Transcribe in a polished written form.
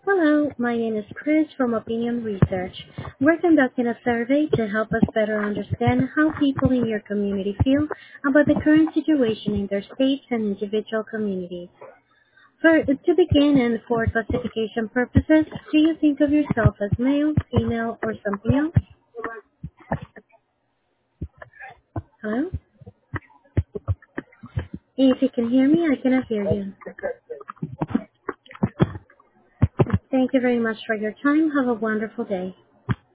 Hello, my name is Chris from Opinion Research. We're conducting a survey to help us better understand how people in your community feel about the current situation in their states and individual communities. To begin and for classification purposes, do you think of yourself as male, female, or something else? Hello? If you can hear me, I cannot hear you. Thank you very much for your time. Have a wonderful day.